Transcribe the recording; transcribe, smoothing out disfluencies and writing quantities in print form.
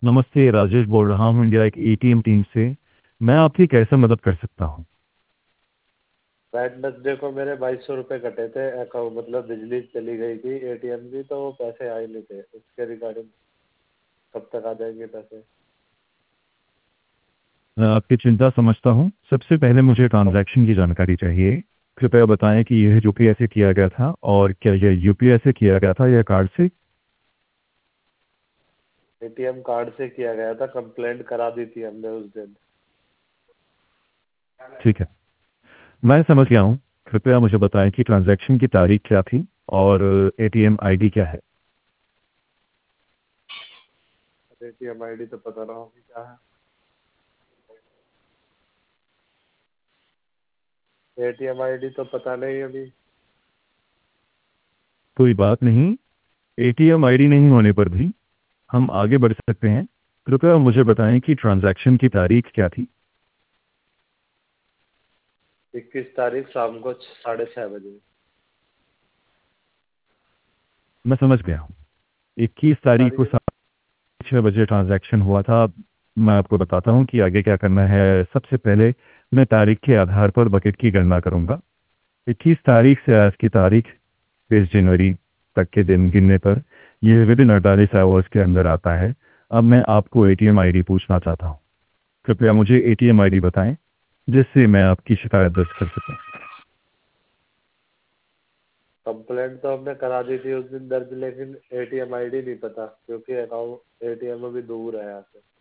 नमस्ते, राजेश बोल रहा हूँ इंडिया एक एटीएम टीम से। मैं आपकी कैसे मदद कर सकता हूँ? वेडनेसडे को मेरे 2200 रुपये कटे थे अकाउंट, मतलब बिजली चली गई थी एटीएम की, तो वो पैसे आए नहीं थे। उसके रिगार्डिंग कब तक आ जाएंगे पैसे? मैं आपकी चिंता समझता हूँ। सबसे पहले मुझे ट्रांजैक्शन की जानकारी चाहिए। कृपया बताएं कि यह यूपीआई से किया गया था, और क्या यह यूपीआई से किया गया था या कार्ड से? एटीएम कार्ड से किया गया था, कंप्लेंट करा दी थी हमने उस दिन। ठीक है, मैं समझ गया हूँ। कृपया मुझे बताएं कि ट्रांजैक्शन की तारीख क्या थी और एटीएम आईडी क्या है। एटीएम आईडी तो पता ना होगी क्या है। एटीएम आईडी तो पता नहीं अभी। कोई बात नहीं, एटीएम आईडी नहीं होने पर भी हम आगे बढ़ सकते हैं। कृपया मुझे बताएं कि ट्रांजैक्शन की तारीख क्या थी। 21 तारीख शाम को 6:30 बजे। मैं समझ गया हूँ। 21 तारीख को तारीख 6 बजे ट्रांजैक्शन हुआ था। मैं आपको बताता हूँ कि आगे क्या करना है। सबसे पहले मैं तारीख के आधार पर बकेट की गणना करूँगा। 21 तारीख से आज की तारीख 20 जनवरी तक के दिन गिनने पर यह विदिन 48 आवर्स के अंदर आता है। अब मैं आपको एटीएम आईडी पूछना चाहता हूँ। कृपया मुझे एटीएम आईडी बताएं, जिससे मैं आपकी शिकायत दर्ज कर सकूं। कंप्लेंट तो हमने करा दी थी उस दिन दर्ज, लेकिन एटीएम आईडी नहीं पता, क्योंकि अकाउंट एटीएम अभी दूर है यहाँ से।